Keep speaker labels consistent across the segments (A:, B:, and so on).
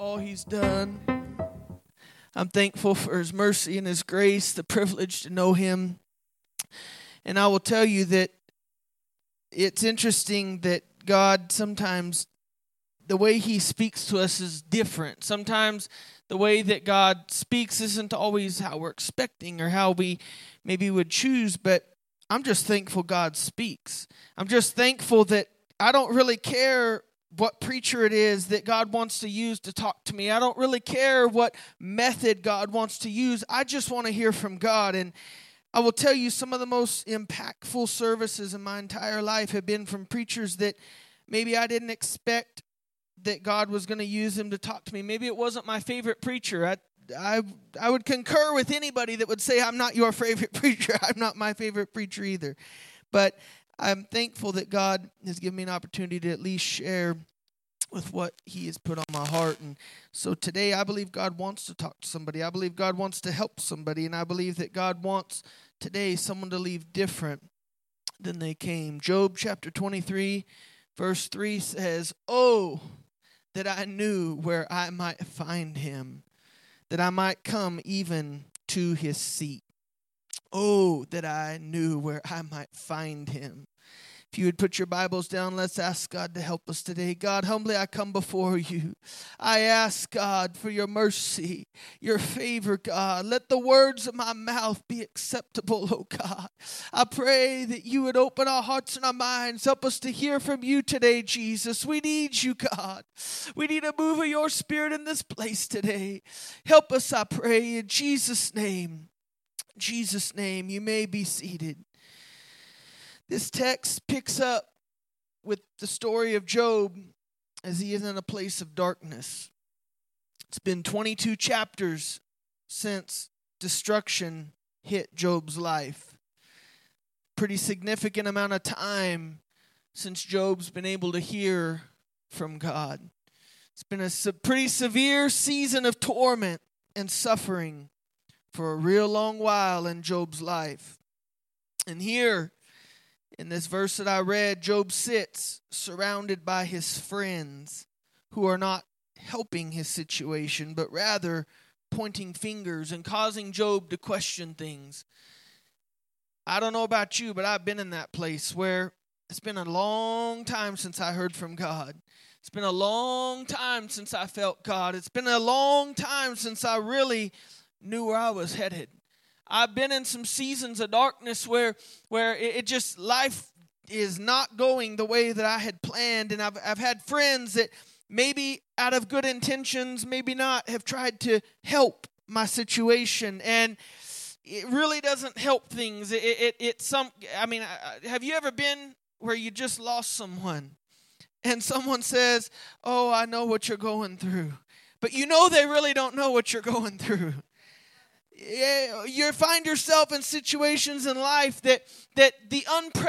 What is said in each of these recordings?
A: all He's done. I'm thankful for His mercy and His grace, the privilege to know Him. And I will tell you that it's interesting that God sometimes, the way He speaks to us is different. Sometimes the way that God speaks isn't always how we're expecting or how we maybe would choose, but I'm just thankful God speaks. I'm just thankful that I don't really care what preacher it is that God wants to use to talk to me. I don't really care what method God wants to use. I just want to hear from God. And I will tell you, some of the most impactful services in my entire life have been from preachers that maybe I didn't expect that God was going to use him to talk to me. Maybe it wasn't my favorite preacher. I would concur with anybody that would say, I'm not your favorite preacher. I'm not my favorite preacher either. But I'm thankful that God has given me an opportunity to at least share with what He has put on my heart. And so today I believe God wants to talk to somebody. I believe God wants to help somebody. And I believe that God wants today someone to leave different than they came. Job chapter 23, verse 3 says, "Oh, that I knew where I might find Him, that I might come even to His seat. Oh, that I knew where I might find Him." If you would put your Bibles down, let's ask God to help us today. God, humbly I come before you. I ask, God, for your mercy, your favor, God. Let the words of my mouth be acceptable, oh God. I pray that you would open our hearts and our minds. Help us to hear from you today, Jesus. We need you, God. We need a move of your Spirit in this place today. Help us, I pray, in Jesus' name. In Jesus' name, you may be seated. This text picks up with the story of Job as he is in a place of darkness. It's been 22 chapters since destruction hit Job's life. Pretty significant amount of time since Job's been able to hear from God. It's been a pretty severe season of torment and suffering for a real long while in Job's life. And here, in this verse that I read, Job sits surrounded by his friends who are not helping his situation, but rather pointing fingers and causing Job to question things. I don't know about you, but I've been in that place where it's been a long time since I heard from God. It's been a long time since I felt God. It's been a long time since I really knew where I was headed. I've been in some seasons of darkness where it just, life is not going the way that I had planned. And I've had friends that maybe out of good intentions, maybe not, have tried to help my situation. And it really doesn't help things. Have you ever been where you just lost someone and someone says, "Oh, I know what you're going through," but you know they really don't know what you're going through? You find yourself in situations in life that the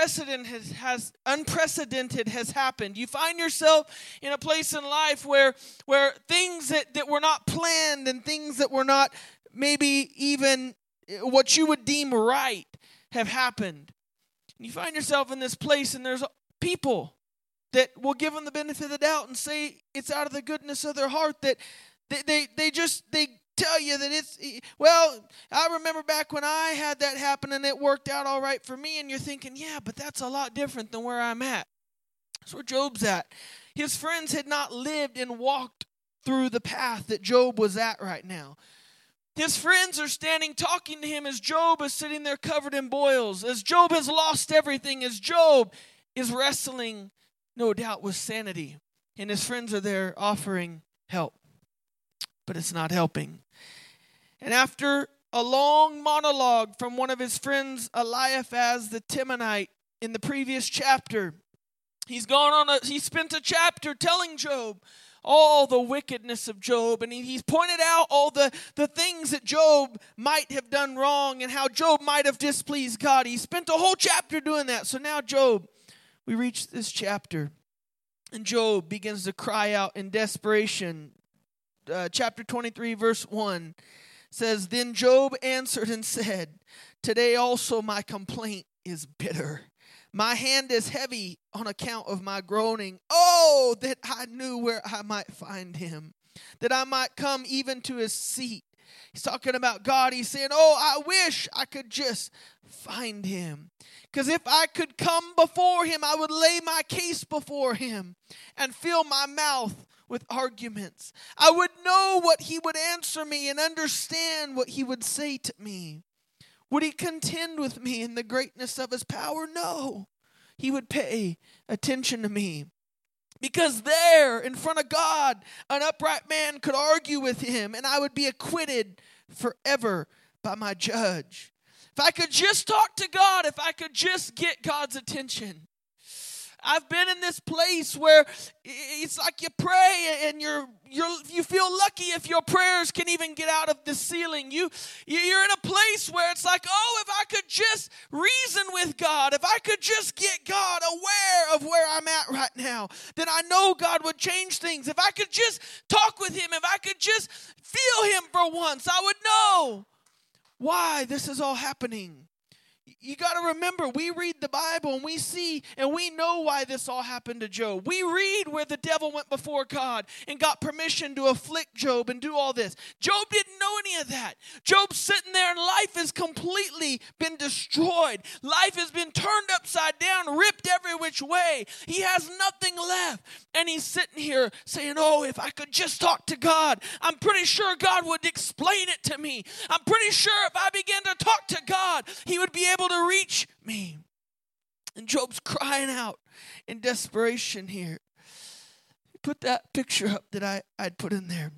A: unprecedented has happened. You find yourself in a place in life where things that were not planned and things that were not maybe even what you would deem right have happened. And you find yourself in this place, and there's people that will give them the benefit of the doubt and say it's out of the goodness of their heart that they tell you that I remember back when I had that happen and it worked out all right for me. And you're thinking, yeah, but that's a lot different than where I'm at. That's where Job's at. His friends had not lived and walked through the path that Job was at right now. His friends are standing talking to him as Job is sitting there covered in boils, as Job has lost everything, as Job is wrestling, no doubt, with sanity. And his friends are there offering help. But it's not helping. And after a long monologue from one of his friends, Eliphaz the Temanite, in the previous chapter, he spent a chapter telling Job all the wickedness of Job, and he's pointed out all the things that Job might have done wrong and how Job might have displeased God. He spent a whole chapter doing that. So now we reach this chapter, and Job begins to cry out in desperation. Chapter 23, verse 1 says, "Then Job answered and said, 'Today also my complaint is bitter. My hand is heavy on account of my groaning. Oh, that I knew where I might find Him, that I might come even to his seat. He's talking about God. He's saying, oh, I wish I could just find him. Because if I could come before him, I would lay my case before him and fill my mouth with arguments. I would know what he would answer me and understand what he would say to me. Would he contend with me in the greatness of his power? No. He would pay attention to me. Because there, in front of God, an upright man could argue with him, and I would be acquitted forever by my judge. If I could just talk to God, if I could just get God's attention. I've been in this place where it's like you pray and you feel lucky if your prayers can even get out of the ceiling. You're in a place where it's like, oh, if I could just reason with God, if I could just get God aware of where I'm at right now, then I know God would change things. If I could just talk with him, if I could just feel him for once, I would know why this is all happening. You got to remember, we read the Bible and we see and we know why this all happened to Job. We read where the devil went before God and got permission to afflict Job and do all this. Job didn't know any of that. Job's sitting there and life has completely been destroyed. Life has been turned upside down, ripped every which way. He has nothing left. And he's sitting here saying, oh, if I could just talk to God, I'm pretty sure God would explain it to me. I'm pretty sure if I began to talk to God, he would be able to reach me. And Job's crying out in desperation here. Put that picture up that I'd put in there.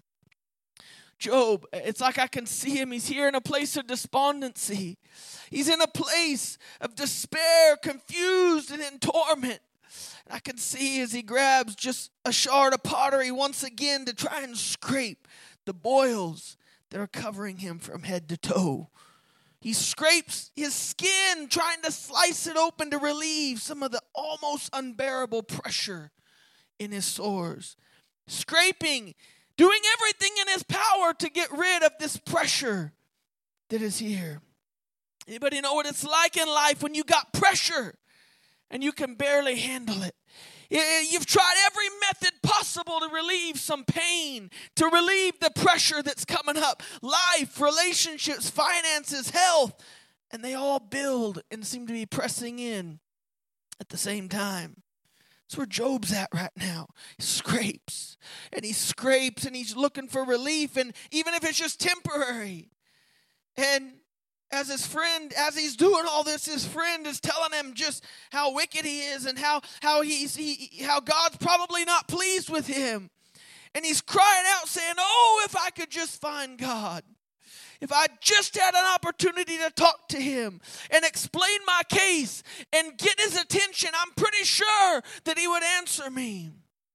A: Job, it's like I can see him. He's here in a place of despondency. He's in a place of despair, confused and in torment. And I can see as he grabs just a shard of pottery once again to try and scrape the boils that are covering him from head to toe. He scrapes his skin, trying to slice it open to relieve some of the almost unbearable pressure in his sores. Scraping, doing everything in his power to get rid of this pressure that is here. Anybody know what it's like in life when you got pressure and you can barely handle it? You've tried every method possible to relieve some pain, to relieve the pressure that's coming up. Life, relationships, finances, health, and they all build and seem to be pressing in at the same time. That's where Job's at right now. He scrapes and he's looking for relief, and even if it's just temporary. And as his friend, as he's doing all this, his friend is telling him just how wicked he is and how God's probably not pleased with him. And he's crying out saying, oh, if I could just find God. If I just had an opportunity to talk to him and explain my case and get his attention, I'm pretty sure that he would answer me.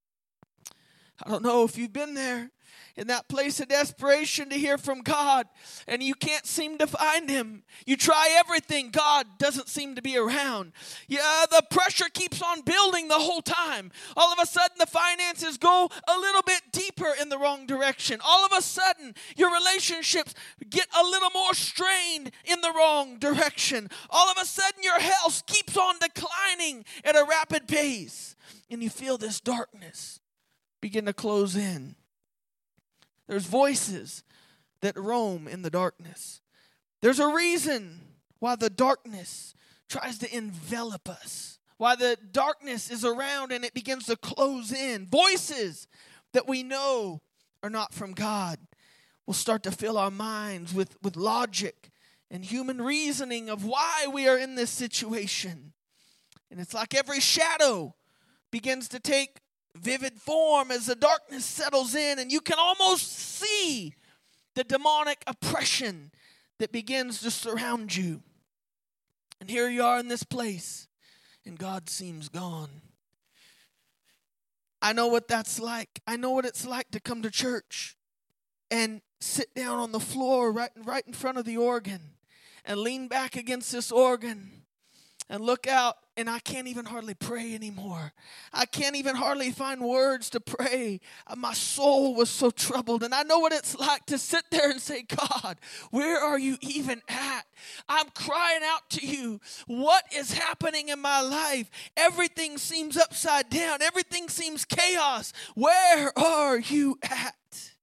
A: I don't know if you've been there, in that place of desperation to hear from God, and you can't seem to find him. You try everything. God doesn't seem to be around. Yeah, the pressure keeps on building the whole time. All of a sudden, the finances go a little bit deeper in the wrong direction. All of a sudden, your relationships get a little more strained in the wrong direction. All of a sudden, your health keeps on declining at a rapid pace, and you feel this darkness begin to close in. There's voices that roam in the darkness. There's a reason why the darkness tries to envelop us, why the darkness is around and it begins to close in. Voices that we know are not from God will start to fill our minds with logic and human reasoning of why we are in this situation. And it's like every shadow begins to take vivid form as the darkness settles in, and you can almost see the demonic oppression that begins to surround you. And here you are in this place, and God seems gone. I know what that's like. I know what it's like to come to church and sit down on the floor right in front of the organ and lean back against this organ and look out, and I can't even hardly pray anymore. I can't even hardly find words to pray. My soul was so troubled. And I know what it's like to sit there and say, God, where are you even at? I'm crying out to you. What is happening in my life? Everything seems upside down. Everything seems chaos. Where are you at?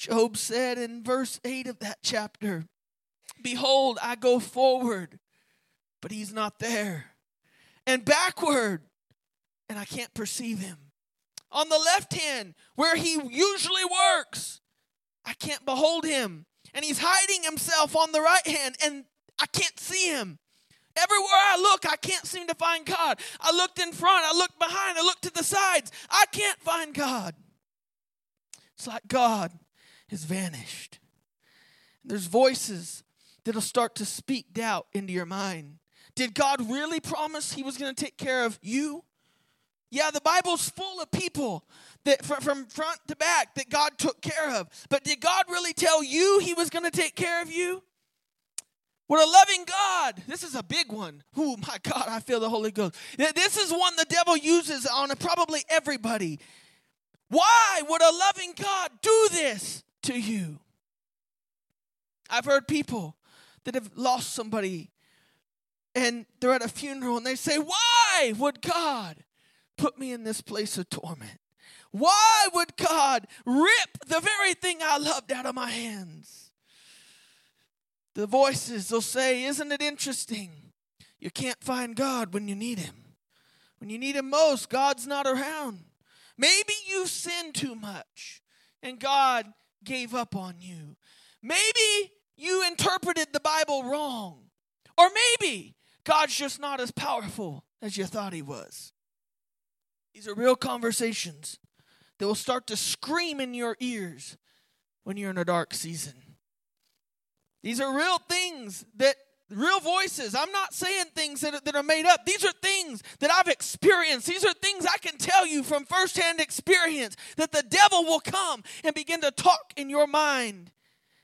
A: Job said in verse 8 of that chapter, behold, I go forward, but he's not there. And backward, and I can't perceive him. On the left hand, where he usually works, I can't behold him. And he's hiding himself on the right hand, and I can't see him. Everywhere I look, I can't seem to find God. I looked in front, I looked behind, I looked to the sides. I can't find God. It's like God has vanished. There's voices that'll start to speak doubt into your mind. Did God really promise he was going to take care of you? Yeah, the Bible's full of people that from front to back that God took care of. But did God really tell you he was going to take care of you? What a loving God. This is a big one. Oh, my God, I feel the Holy Ghost. This is one the devil uses on probably everybody. Why would a loving God do this to you? I've heard people that have lost somebody and they're at a funeral and they say, why would God put me in this place of torment? Why would God rip the very thing I loved out of my hands? The voices will say, isn't it interesting? You can't find God when you need him. When you need him most, God's not around. Maybe you sinned too much and God gave up on you. Maybe you interpreted the Bible wrong. Or maybe God's just not as powerful as you thought he was. These are real conversations that will start to scream in your ears when you're in a dark season. These are real things real voices. I'm not saying things that are made up. These are things that I've experienced. These are things I can tell you from firsthand experience, that the devil will come and begin to talk in your mind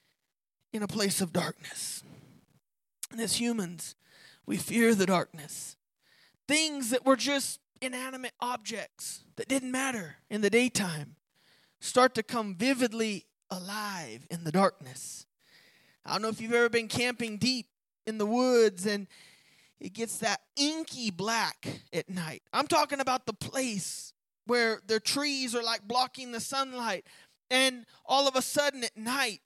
A: in a place of darkness. And as humans, we fear the darkness. Things that were just inanimate objects that didn't matter in the daytime start to come vividly alive in the darkness. I don't know if you've ever been camping deep in the woods and it gets that inky black at night. I'm talking about the place where the trees are like blocking the sunlight, and all of a sudden at night,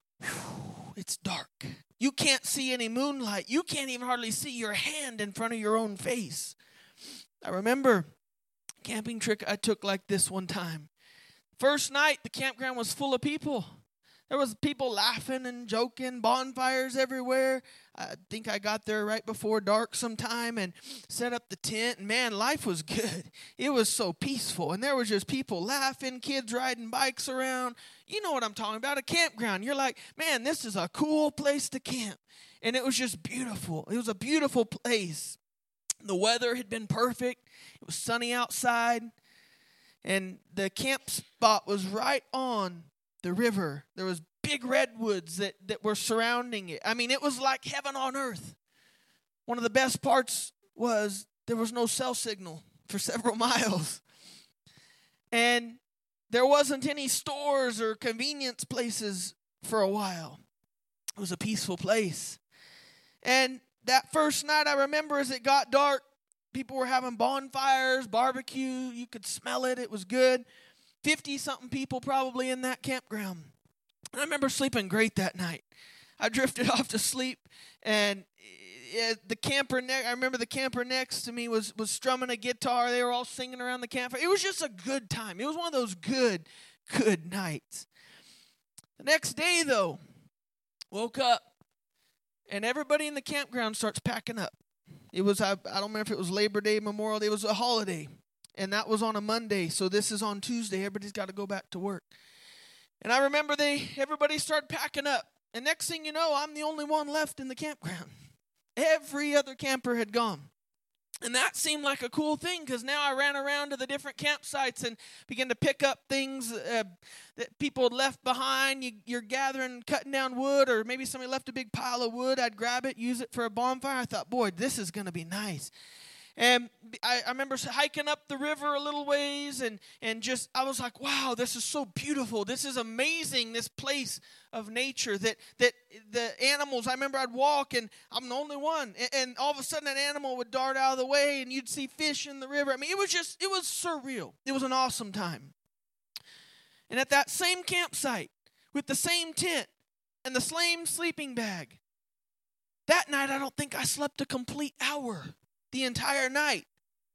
A: it's dark. You can't see any moonlight. You can't even hardly see your hand in front of your own face. I remember a camping trip I took like this one time. First night, the campground was full of people. There was people laughing and joking, bonfires everywhere. I think I got there right before dark sometime and set up the tent. And man, life was good. It was so peaceful. And there was just people laughing, kids riding bikes around. You know what I'm talking about, a campground. You're like, man, this is a cool place to camp. And it was just beautiful. It was a beautiful place. The weather had been perfect. It was sunny outside. And the camp spot was right on the river. There was big redwoods that were surrounding it. I mean, it was like heaven on earth. One of the best parts was there was no cell signal for several miles. And there wasn't any stores or convenience places for a while. It was a peaceful place. And that first night, I remember as it got dark, people were having bonfires, barbecue. You could smell it. It was good. 50-something people probably in that campground. And I remember sleeping great that night. I drifted off to sleep, and I remember the camper next to me was strumming a guitar. They were all singing around the campfire. It was just a good time. It was one of those good nights. The next day, though, woke up, and everybody in the campground starts packing up. It was, I don't remember if it was Labor Day, Memorial Day. It was a holiday. And that was on a Monday, so this is on Tuesday. Everybody's got to go back to work. And I remember everybody started packing up. And next thing you know, I'm the only one left in the campground. Every other camper had gone. And that seemed like a cool thing, because now I ran around to the different campsites and began to pick up things that people had left behind. You're gathering, cutting down wood, or maybe somebody left a big pile of wood. I'd grab it, use it for a bonfire. I thought, boy, this is going to be nice. And I remember hiking up the river a little ways, and I was like, wow, this is so beautiful. This is amazing, this place of nature that the animals, I remember I'd walk, and I'm the only one. And all of a sudden, an animal would dart out of the way, and you'd see fish in the river. I mean, it was surreal. It was an awesome time. And at that same campsite with the same tent and the same sleeping bag. That night, I don't think I slept a complete hour the entire night.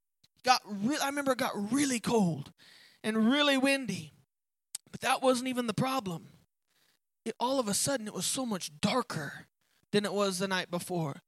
A: I remember it got really cold and really windy. But that wasn't even the problem. All of a sudden, it was so much darker than it was the night before.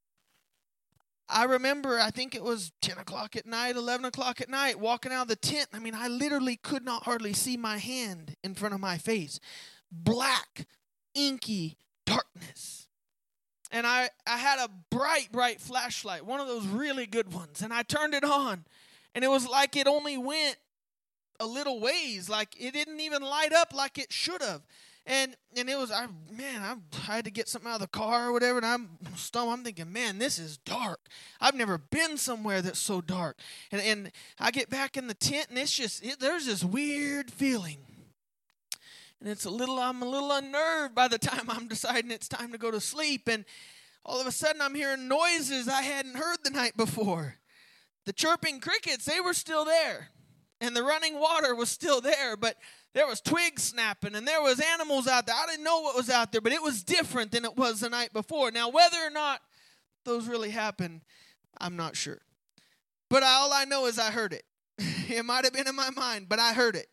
A: I remember, I think it was 10 o'clock at night, 11 o'clock at night, walking out of the tent. I mean, I literally could not hardly see my hand in front of my face. Black, inky darkness. And I had a bright flashlight, one of those really good ones. And I turned it on, and it was like it only went a little ways. Like it didn't even light up like it should have. And it was, I had to get something out of the car or whatever, and I'm thinking, man, this is dark. I've never been somewhere that's so dark. And I get back in the tent, and there's this weird feeling. And I'm a little unnerved by the time I'm deciding it's time to go to sleep. And all of a sudden, I'm hearing noises I hadn't heard the night before. The chirping crickets, they were still there. And the running water was still there, but there was twigs snapping, and there was animals out there. I didn't know what was out there, but it was different than it was the night before. Now, whether or not those really happened, I'm not sure. But all I know is I heard it. It might have been in my mind, but I heard it.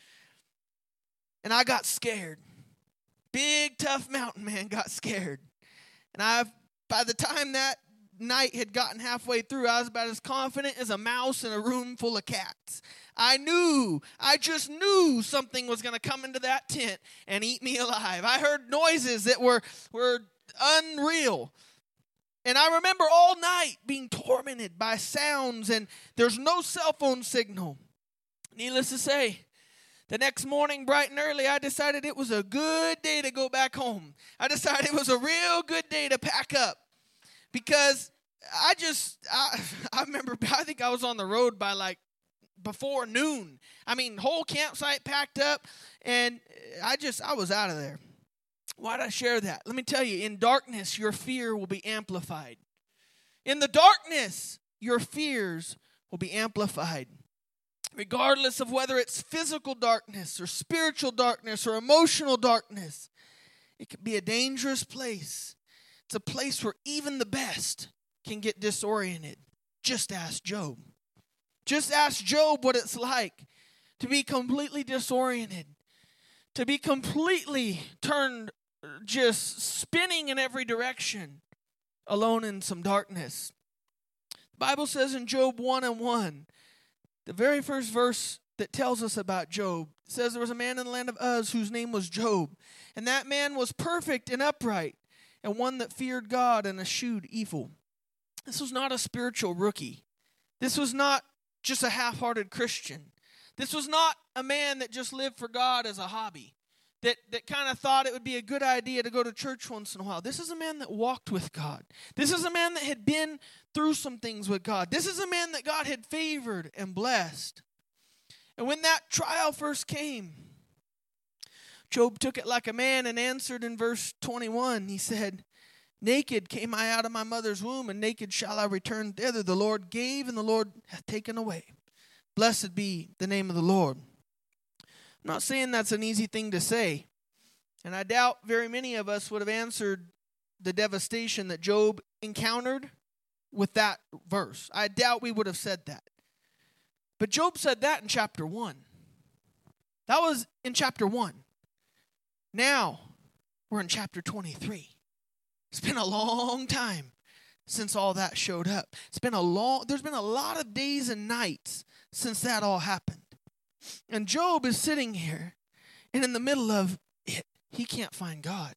A: And I got scared. Big, tough mountain man got scared. And by the time that night had gotten halfway through, I was about as confident as a mouse in a room full of cats. I just knew something was going to come into that tent and eat me alive. I heard noises that were unreal. And I remember all night being tormented by sounds, and there's no cell phone signal. Needless to say, the next morning, bright and early, I decided it was a good day to go back home. I decided it was a real good day to pack up. Because I remember, I think I was on the road by like before noon. I mean, whole campsite packed up, and I was out of there. Why did I share that? Let me tell you, in darkness, your fear will be amplified. In the darkness, your fears will be amplified. Regardless of whether it's physical darkness or spiritual darkness or emotional darkness, it can be a dangerous place. It's a place where even the best can get disoriented. Just ask Job. Just ask Job what it's like to be completely disoriented, to be completely turned, just spinning in every direction, alone in some darkness. The Bible says in Job 1:1, the very first verse that tells us about Job, says there was a man in the land of Uz whose name was Job, and that man was perfect and upright, and one that feared God and eschewed evil. This was not a spiritual rookie. This was not just a half-hearted Christian. This was not a man that just lived for God as a hobby, that kind of thought it would be a good idea to go to church once in a while. This is a man that walked with God. This is a man that had been through some things with God. This is a man that God had favored and blessed. And when that trial first came, Job took it like a man and answered in verse 21. He said, "Naked came I out of my mother's womb, and naked shall I return thither. The Lord gave, and the Lord hath taken away. Blessed be the name of the Lord." I'm not saying that's an easy thing to say. And I doubt very many of us would have answered the devastation that Job encountered with that verse. I doubt we would have said that. But Job said that in chapter 1. That was in chapter 1. Now, we're in chapter 23. It's been a long time since all that showed up. There's been a lot of days and nights since that all happened. And Job is sitting here, and in the middle of it, he can't find God.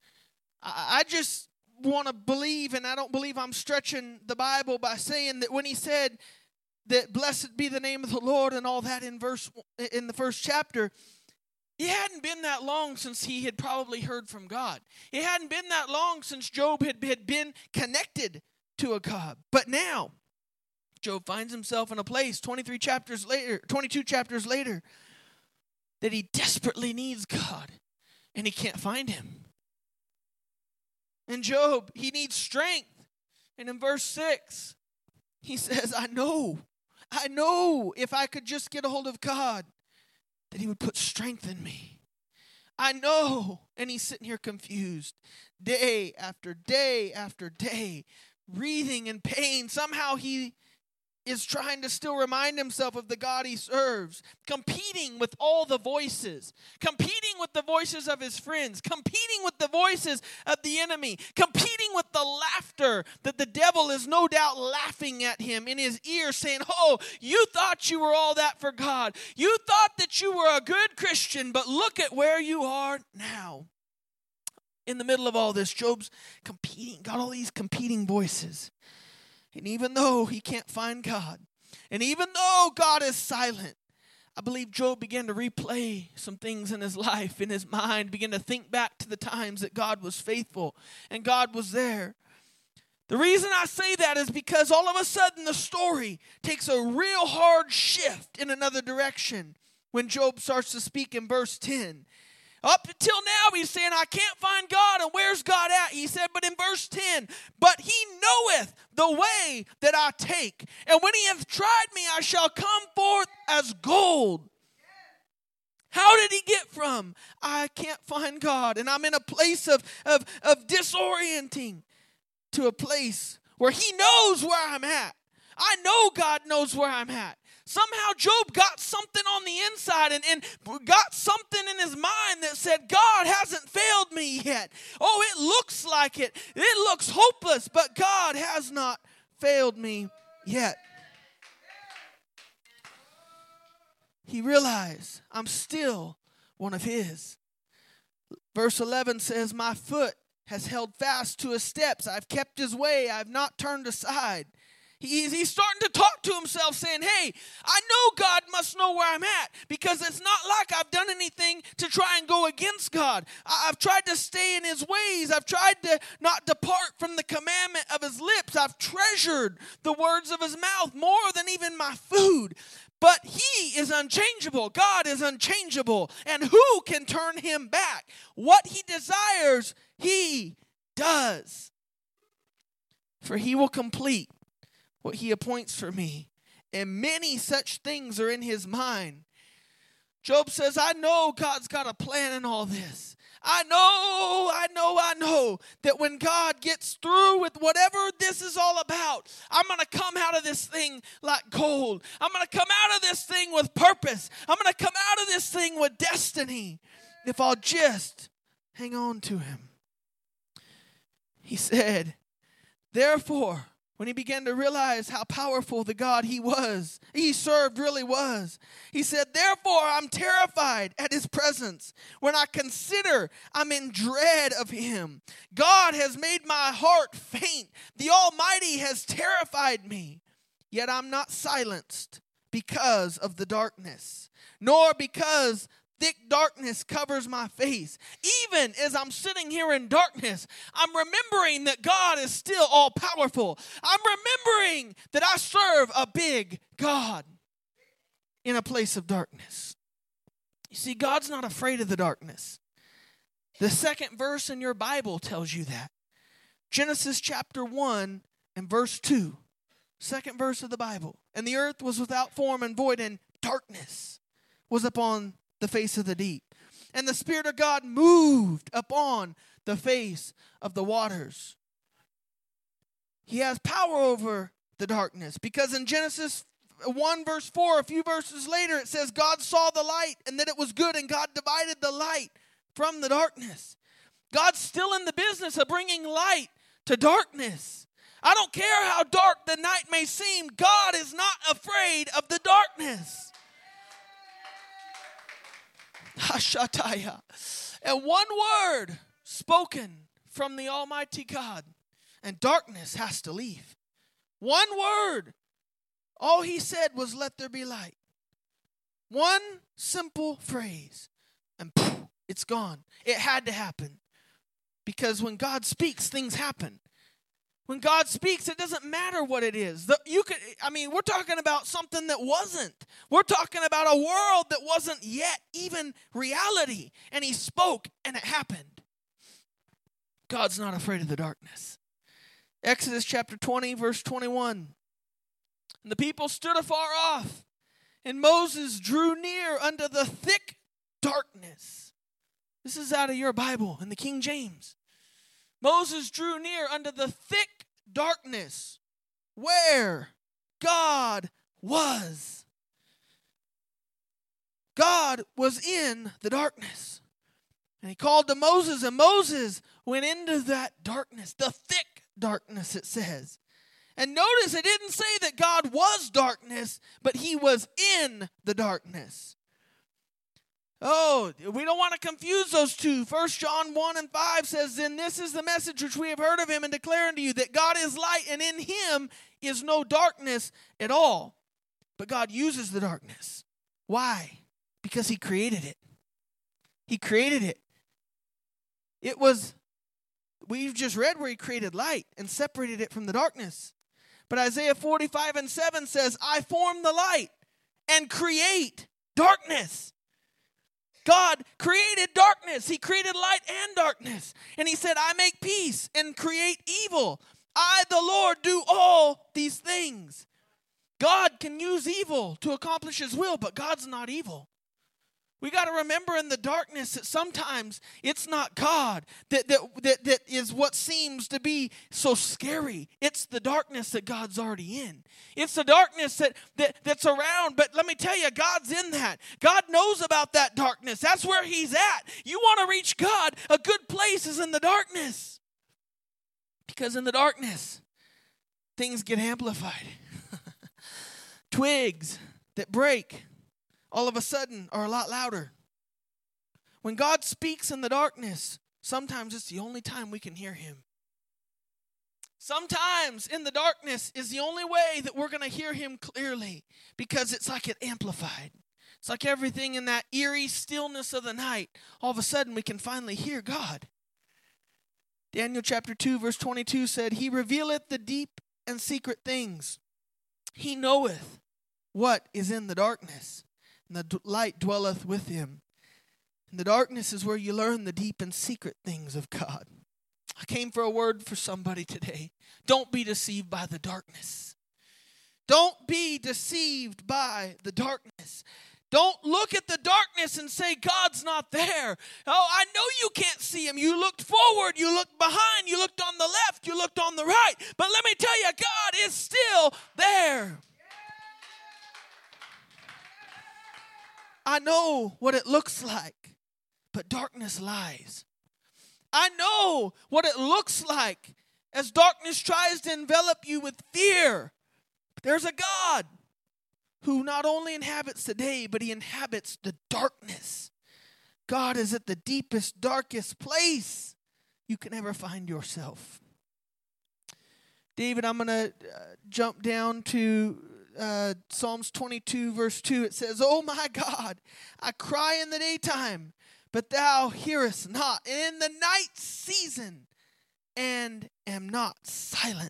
A: I just want to believe, and I don't believe I'm stretching the Bible by saying that when he said that blessed be the name of the Lord and all that in the first chapter, it hadn't been that long since he had probably heard from God. It hadn't been that long since Job had been connected to a God. But now, Job finds himself in a place 22 chapters later, that he desperately needs God, and he can't find him. And Job, he needs strength. And in verse 6, he says, I know if I could just get a hold of God, that he would put strength in me. I know. And he's sitting here confused. Day after day after day. Wreathing in pain. Somehow he is trying to still remind himself of the God he serves, competing with all the voices, competing with the voices of his friends, competing with the voices of the enemy, competing with the laughter that the devil is no doubt laughing at him in his ear, saying, oh, you thought you were all that for God. You thought that you were a good Christian, but look at where you are now. In the middle of all this, Job's competing, got all these competing voices. And even though he can't find God, and even though God is silent, I believe Job began to replay some things in his life, in his mind, began to think back to the times that God was faithful and God was there. The reason I say that is because all of a sudden the story takes a real hard shift in another direction when Job starts to speak in verse 10. Up until now, he's saying, I can't find God, and where's God at? He said, but in verse 10, but he knoweth the way that I take, and when he hath tried me, I shall come forth as gold. How did he get from, I can't find God, and I'm in a place of disorienting, to a place where he knows where I'm at? I know God knows where I'm at. Somehow Job got something on the inside and got something in his mind that said, God hasn't failed me yet. Oh, it looks like it. It looks hopeless, but God has not failed me yet. He realized, I'm still one of his. Verse 11 says, my foot has held fast to his steps. I've kept his way. I've not turned aside. He's starting to talk to himself saying, hey, I know God must know where I'm at because it's not like I've done anything to try and go against God. I've tried to stay in his ways. I've tried to not depart from the commandment of his lips. I've treasured the words of his mouth more than even my food. But he is unchangeable. God is unchangeable. And who can turn him back? What he desires, he does. For he will complete what he appoints for me. And many such things are in his mind. Job says, I know God's got a plan in all this. I know that when God gets through with whatever this is all about, I'm going to come out of this thing like gold. I'm going to come out of this thing with purpose. I'm going to come out of this thing with destiny if I'll just hang on to him. He said, therefore, when he began to realize how powerful the God he served really was, he said, therefore I'm terrified at his presence. When I consider I'm in dread of him. God has made my heart faint. The Almighty has terrified me. Yet I'm not silenced because of the darkness, nor because thick darkness covers my face. Even as I'm sitting here in darkness, I'm remembering that God is still all powerful. I'm remembering that I serve a big God in a place of darkness. You see, God's not afraid of the darkness. The second verse in your Bible tells you that. Genesis chapter 1 and verse 2. Second verse of the Bible. And the earth was without form and void, and darkness was upon the face of the deep. And the Spirit of God moved upon the face of the waters. He has power over the darkness. Because in Genesis 1 verse 4, a few verses later, it says, God saw the light and that it was good, and God divided the light from the darkness. God's still in the business of bringing light to darkness. I don't care how dark the night may seem, God is not afraid of the darkness. Hashataya. And one word spoken from the Almighty God, and darkness has to leave. One word. All he said was, let there be light. One simple phrase, and poof, it's gone. It had to happen. Because when God speaks, things happen. When God speaks, it doesn't matter what it is. We're talking about something that wasn't. We're talking about a world that wasn't yet even reality. And he spoke, and it happened. God's not afraid of the darkness. Exodus chapter 20, verse 21. And the people stood afar off, and Moses drew near unto the thick darkness This is out of your Bible in the King James. Moses drew near unto the thick darkness where God was. God was in the darkness. And he called to Moses, and Moses went into that darkness, the thick darkness, it says. And notice it didn't say that God was darkness, but he was in the darkness. Oh, we don't want to confuse those two. 1 John 1 and 5 says, "Then this is the message which we have heard of him and declare unto you, that God is light, and in him is no darkness at all." But God uses the darkness. Why? Because he created it. He created it. It was, we've just read where he created light and separated it from the darkness. But Isaiah 45 and 7 says, "I form the light and create darkness." God created darkness. He created light and darkness. And he said, "I make peace and create evil. I, the Lord, do all these things." God can use evil to accomplish his will, but God's not evil. We got to remember in the darkness that sometimes it's not God that is what seems to be so scary. It's the darkness that God's already in. It's the darkness that's around. But let me tell you, God's in that. God knows about that darkness. That's where he's at. You want to reach God, a good place is in the darkness. Because in the darkness, things get amplified. Twigs that break all of a sudden are a lot louder. When God speaks in the darkness, sometimes it's the only time we can hear him. Sometimes in the darkness is the only way that we're going to hear him clearly, because it's like it amplified. It's like everything in that eerie stillness of the night, all of a sudden we can finally hear God. Daniel chapter 2 verse 22 said, "He revealeth the deep and secret things. He knoweth what is in the darkness, and the light dwelleth with him." And the darkness is where you learn the deep and secret things of God. I came for a word for somebody today. Don't be deceived by the darkness. Don't be deceived by the darkness. Don't look at the darkness and say, God's not there. Oh, I know you can't see him. You looked forward, you looked behind, you looked on the left, you looked on the right. But let me tell you, God is still there. I know what it looks like, but darkness lies. I know what it looks like as darkness tries to envelop you with fear. But there's a God who not only inhabits the day, but he inhabits the darkness. God is at the deepest, darkest place you can ever find yourself. David, I'm going to jump down to Psalms 22, verse 2. It says, "Oh my God, I cry in the daytime, but thou hearest not, and in the night season, and am not silent."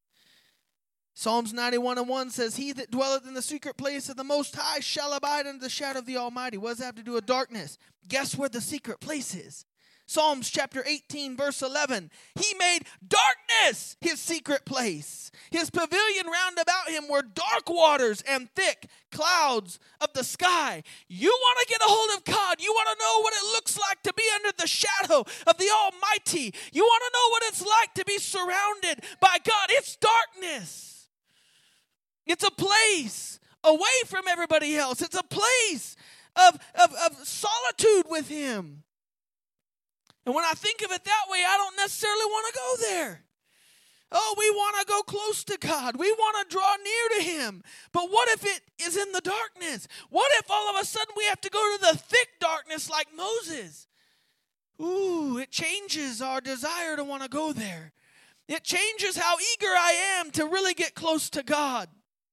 A: Psalms 91 and 1 says, "He that dwelleth in the secret place of the Most High shall abide under the shadow of the Almighty." What does that have to do with darkness? Guess where the secret place is? Psalms chapter 18, verse 11. "He made darkness his secret place. His pavilion round about him were dark waters and thick clouds of the sky." You want to get a hold of God. You want to know what it looks like to be under the shadow of the Almighty. You want to know what it's like to be surrounded by God. It's darkness. It's a place away from everybody else. It's a place of solitude with him. And when I think of it that way, I don't necessarily want to go there. Oh, we want to go close to God. We want to draw near to him. But what if it is in the darkness? What if all of a sudden we have to go to the thick darkness like Moses? Ooh, it changes our desire to want to go there. It changes how eager I am to really get close to God.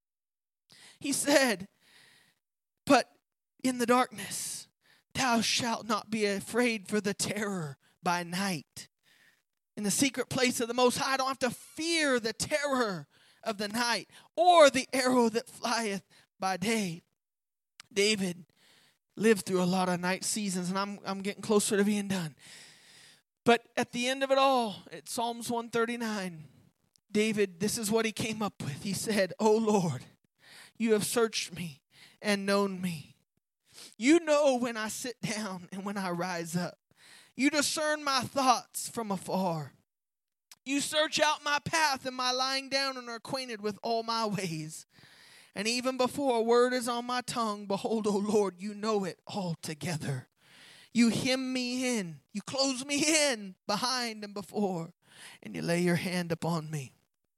A: He said, "But in the darkness, thou shalt not be afraid for the terror by night." In the secret place of the Most High, I don't have to fear the terror of the night or the arrow that flieth by day. David lived through a lot of night seasons, and I'm getting closer to being done. But at the end of it all, at Psalms 139, David, this is what he came up with. He said, "O Lord, you have searched me and known me. You know when I sit down and when I rise up. You discern my thoughts from afar. You search out my path and my lying down and are acquainted with all my ways. And even before a word is on my tongue, behold, O Lord, you know it altogether. You hem me in. You close me in behind and before. And you lay your hand upon me.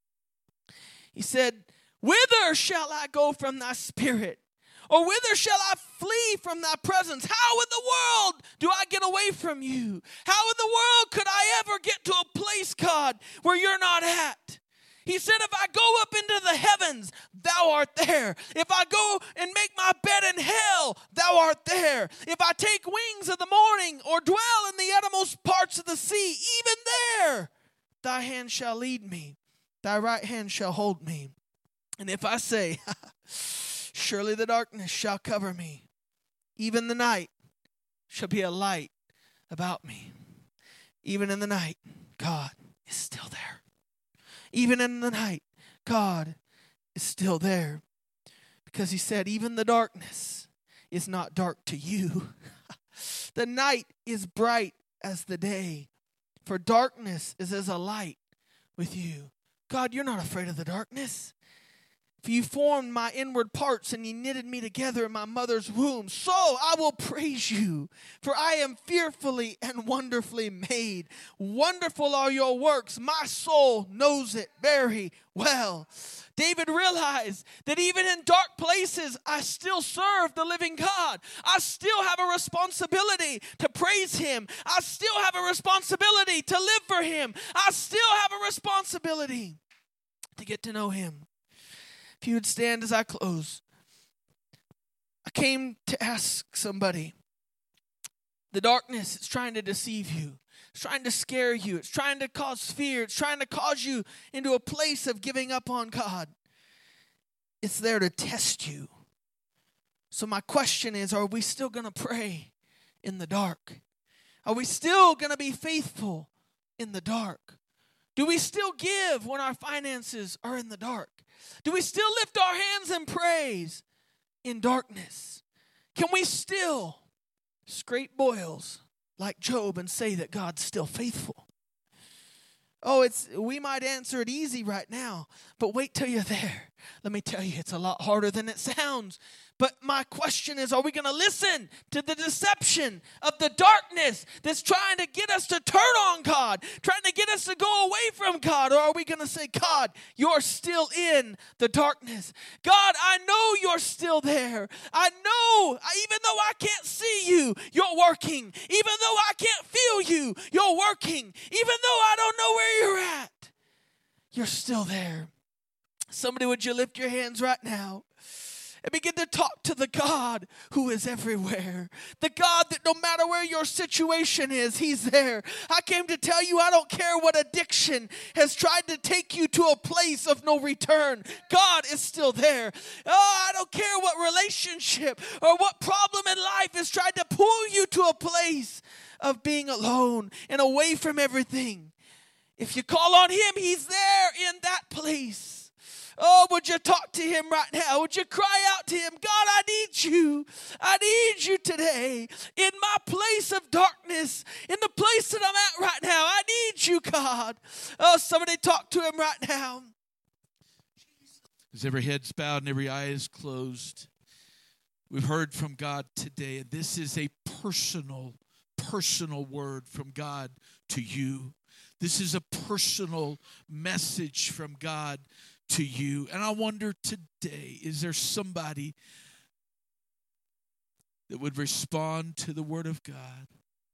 A: He said, whither shall I go from thy spirit? Or whither shall I flee from thy presence? How in the world do I get away from you? How in the world could I ever get to a place, God, where you're not at? He said, if I go up into the heavens, thou art there. If I go and make my bed in hell, thou art there. If I take wings of the morning or dwell in the uttermost parts of the sea, even there thy hand shall lead me. Thy right hand shall hold me. And if I say, surely the darkness shall cover me, even the night shall be a light about me. Even in the night, God is still there. Even in the night, God is still there. Because he said, even the darkness is not dark to you. The night is bright as the day. For darkness is as a light with you. God, you're not afraid of the darkness. For you formed my inward parts and you knitted me together in my mother's womb. So I will praise you, for I am fearfully and wonderfully made. Wonderful are your works. My soul knows it very well. David realized that even in dark places, I still serve the living God. I still have a responsibility to praise him. I still have a responsibility to live for him. I still have a responsibility to get to know him. If you would stand as I close. I came to ask somebody. The darkness is trying to deceive you. It's trying to scare you. It's trying to cause fear. It's trying to cause you into a place of giving up on God. It's there to test you. So my question is, are we still going to pray in the dark? Are we still going to be faithful in the dark? Do we still give when our finances are in the dark? Do we still lift our hands in praise in darkness? Can we still scrape boils like Job and say that God's still faithful? Oh, we might answer it easy right now, but wait till you're there. Let me tell you, it's a lot harder than it sounds. But my question is, are we going to listen to the deception of the darkness that's trying to get us to turn on God, trying to get us to go away from God? Or are we going to say, God, you're still in the darkness. God, I know you're still there. I know, even though I can't see you, you're working. Even though I can't feel you, you're working. Even though I don't know where you're at, you're still there. Somebody, would you lift your hands right now and begin to talk to the God who is everywhere. The God that no matter where your situation is, he's there. I came to tell you, I don't care what addiction has tried to take you to a place of no return. God is still there. Oh, I don't care what relationship or what problem in life has tried to pull you to a place of being alone and away from everything. If you call on him, he's there in that place. Oh, would you talk to him right now? Would you cry out to him? God, I need you. I need you today in my place of darkness, in the place that I'm at right now. I need you, God. Oh, somebody talk to him right now.
B: As every head's bowed and every eye is closed, we've heard from God today. And this is a personal word from God to you. This is a personal message from God to you. And I wonder today, is there somebody that would respond to the Word of God?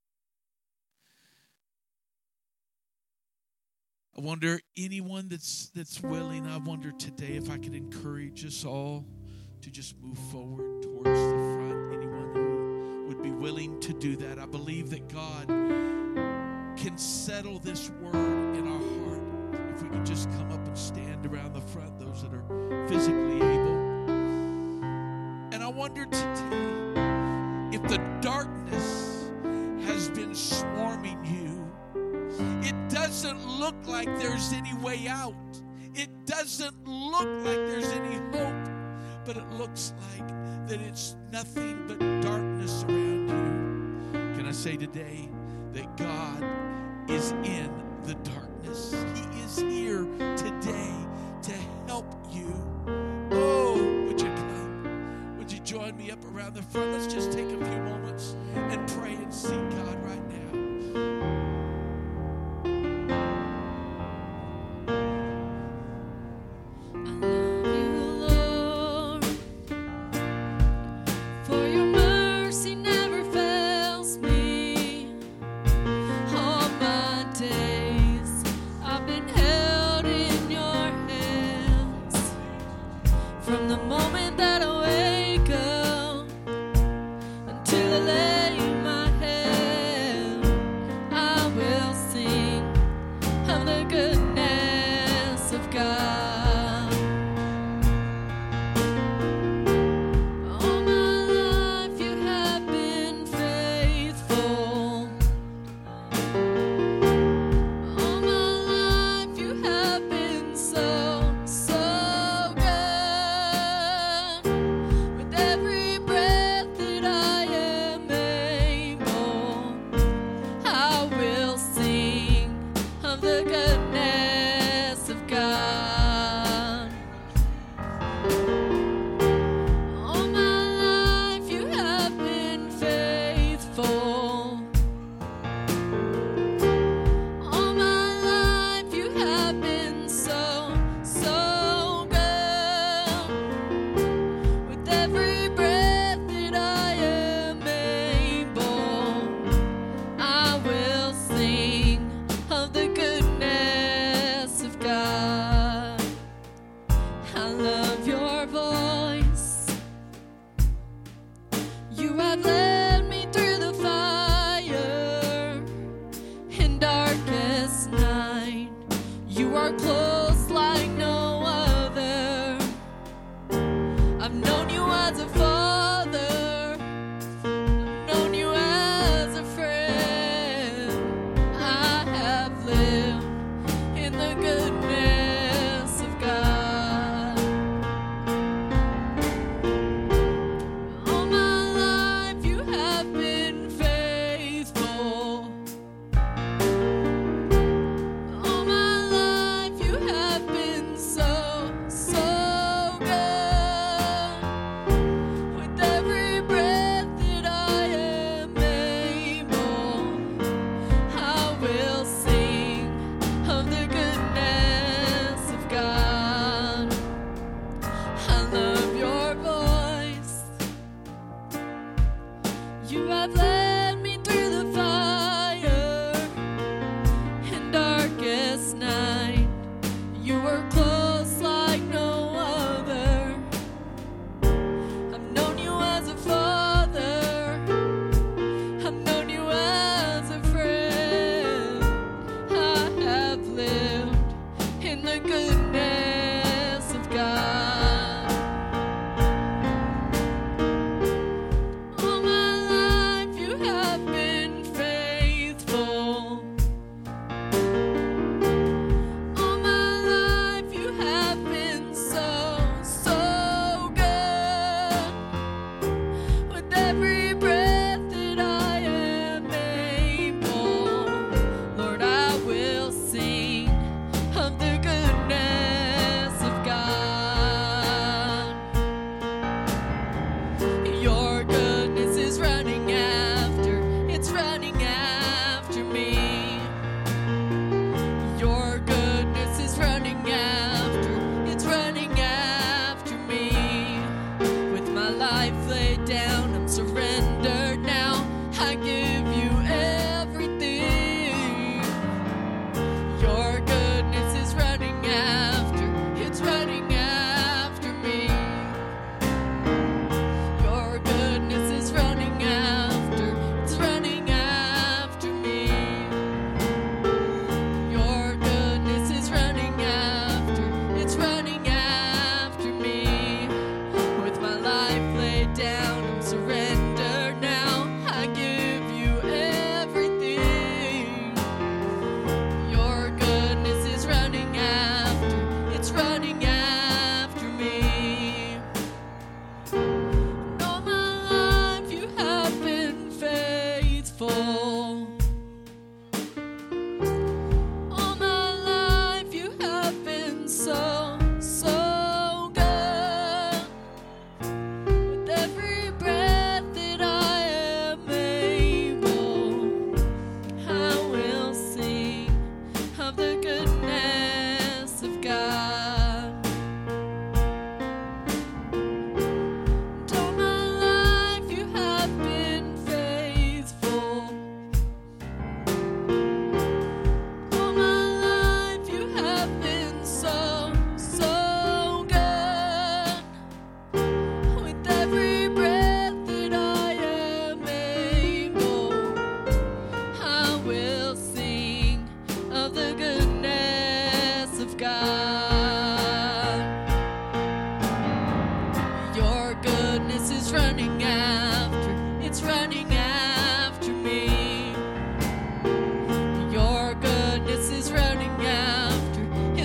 B: I wonder, anyone that's willing, I wonder today if I could encourage us all to just move forward towards the front. Anyone who would be willing to do that. I believe that God can settle this word in our heart if we could just come up and stand around the front, those that are physically able. And I wonder today, if the darkness has been swarming you, it doesn't look like there's any way out. It doesn't look like there's any hope, but it looks like that it's nothing but darkness around you. Can I say today that God is in the darkness. He is here today to help you. Oh, would you come? Would you join me up around the front? Let's just take a few moments and pray and seek God right now.
C: From the moment that I wake up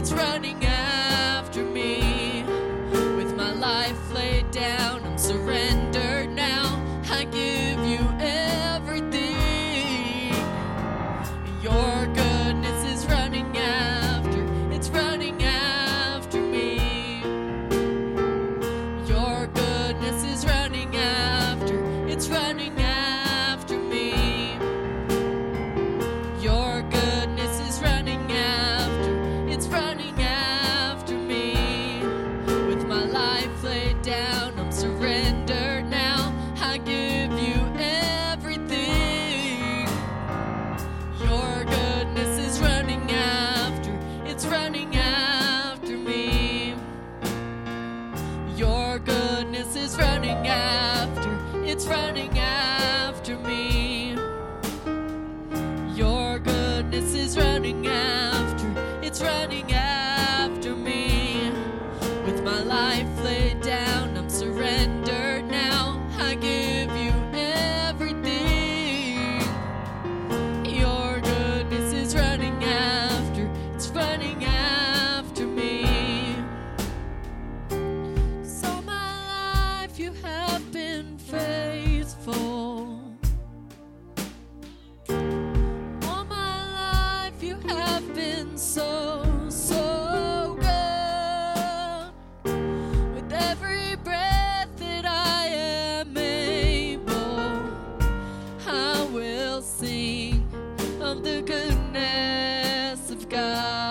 C: it's running after me. With my life laid down, I'm surrendered now. I give you everything. Your goodness is running after, it's running after me. Your goodness is running after, it's running after me. Your goodness is running after, it's running after me. With my life laid down, I'm surrendered now. I give you everything. Your goodness is running after, it's running after me. Your goodness is running after, it's running after me. Your goodness is running after, it's running after me. With my life laid down, I'm surrendered now. I give you everything. Your goodness is running after, it's running after me. So my life you have been faithful. All my life you have been so, so good. With every breath that I am able, I will sing of the goodness of God.